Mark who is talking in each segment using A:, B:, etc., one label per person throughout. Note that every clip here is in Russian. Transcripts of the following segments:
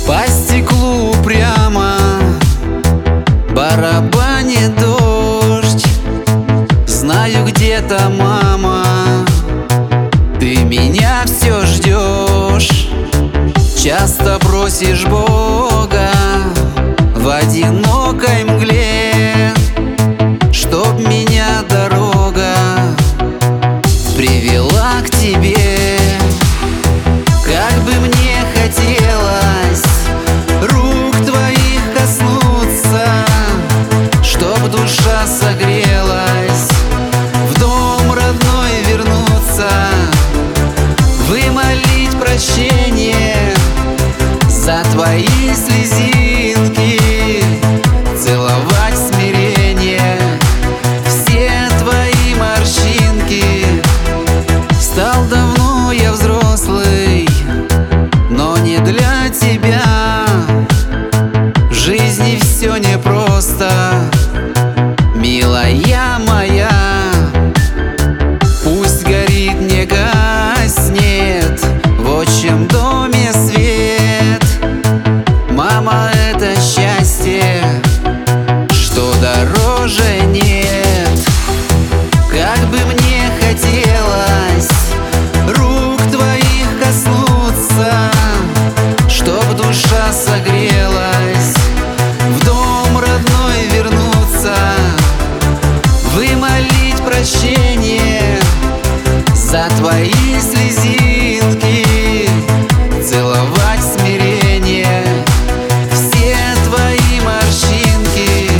A: По стеклу прямо барабанит дождь. Знаю, где-то, мама, ты меня все ждешь. Часто просишь Бога в одинокой мгле, чтоб меня дорога привела к тебе. Как бы мне хотелось рук твоих коснуться, чтоб душа согрелась, в дом родной вернуться, вымолить прощение за твои слезинки, целовать смирение все твои морщинки. Стал давно я взрослый, но не для тебя. В жизни все непросто, милая моя. Пусть горит, не гаснет в отчим доме свет. Мама, это счастье, что дороже нет. Как бы мне хотелось рук твоих коснуться, чтоб душа согрелась, в дом родной вернуться, вымолить прощение за твои слезинки, целовать смирение все твои морщинки.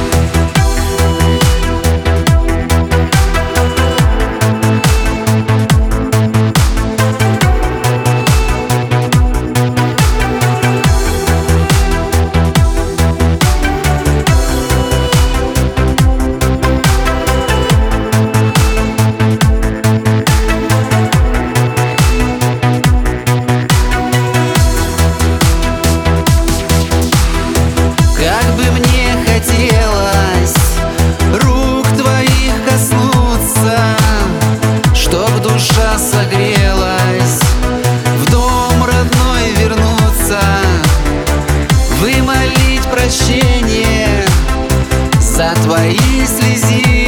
A: Как бы мне хотелось рук твоих коснуться, чтоб душа согрелась, в дом родной вернуться, вымолить прощение за твои слезинки.